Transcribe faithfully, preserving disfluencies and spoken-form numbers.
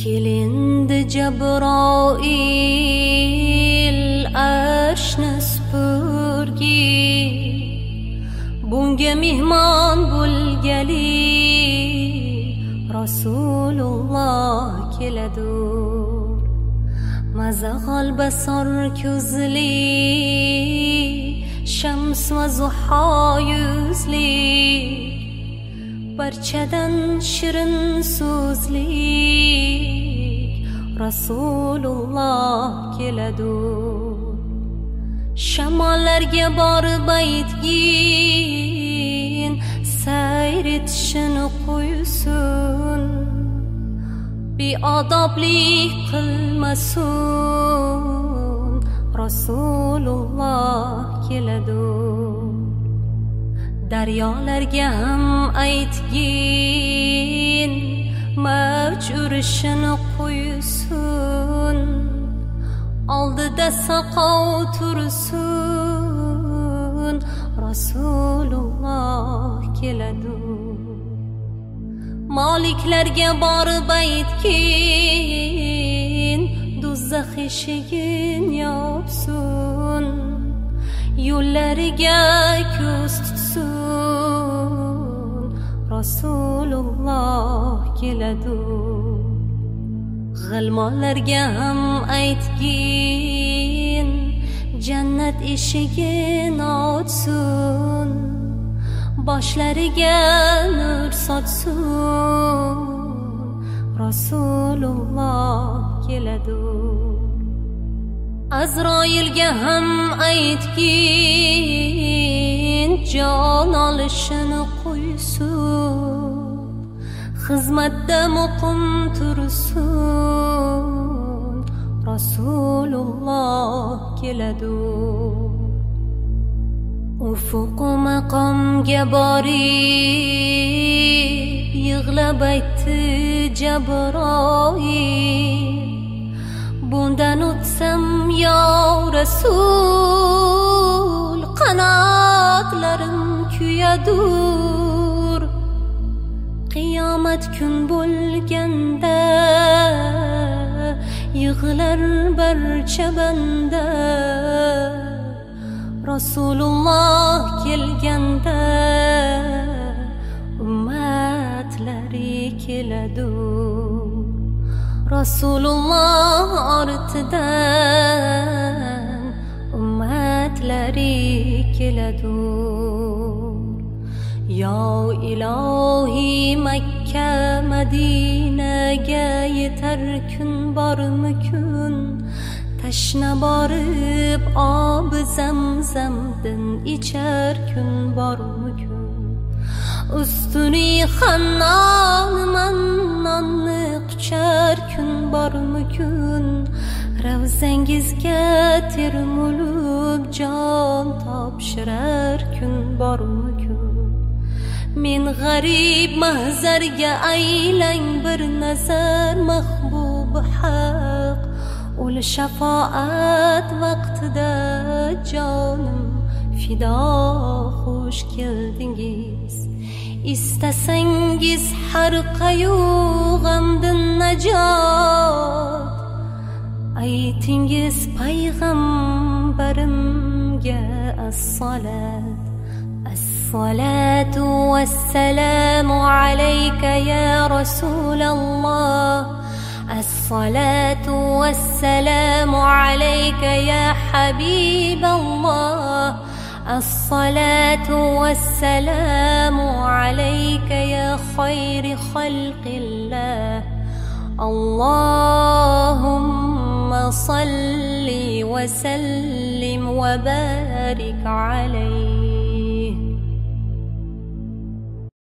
kelindi Jabroil arshni supurgi, bunga mehmon bo'lgali Rasululloh keladur. Mazag'al basor ko'zli, shams va zuho yuzli, barchadan shirin so'zlik Rasululloh keladur. Shamollarga borib aytgin, sayr etishini qo'ysin, beodoblik qilmasin Rasululloh keladur. Daryolarga ham aytgin, mavj urishini qo'ysin, oldida saqov tursin Rasululloh keladur. Moliklarga borib aytgin, do'zax eshigin yopsin, yo'llariga ko'z tutsin Rasululloh keladur. G'ilmonlarga ham aytgin, jannat eshigin ochsin, boshlariga nur sochsin Rasululloh keladur. Azroilga ham aytgin, jon olishini qo'ysin, xizmatda muqim tursin Rasululloh keladur. Ufuq maqomga borib yig'lab aytdi Jabroil, bundan o'tsam yo Rasul, qanotlarim kuyadur. Qiyomat kun bo'lganda yig'lar barcha banda, Rasululloh kelganda ummatlari keladur. Rasululloh ortidan ummatlari keladur. Ya ilohi Makka Madinaga yetar kun bormi kun, tashna borib ob zamzamdan ichar kun bormi kun. Ustuni Hannon mannonni quchar kun bormi kun, ravzangizga termulib jon topshirar kun bormi kun. Men g'arib mahzarga aylang bir nazar mahbub haq, ul shafoat vaqtida jonim fido xush keldingiz. Istasangiz har qayu g'amdan najot, aytingiz payg'ambarimga as-salat. As-salatu was-salamu alayka ya Rasulallah. As-salatu was-salamu alayka ya Habiballah. As-salatu was-salamu alayka ya khayri khalqillah. Allahumma salli wa sallim wa barik alayhi.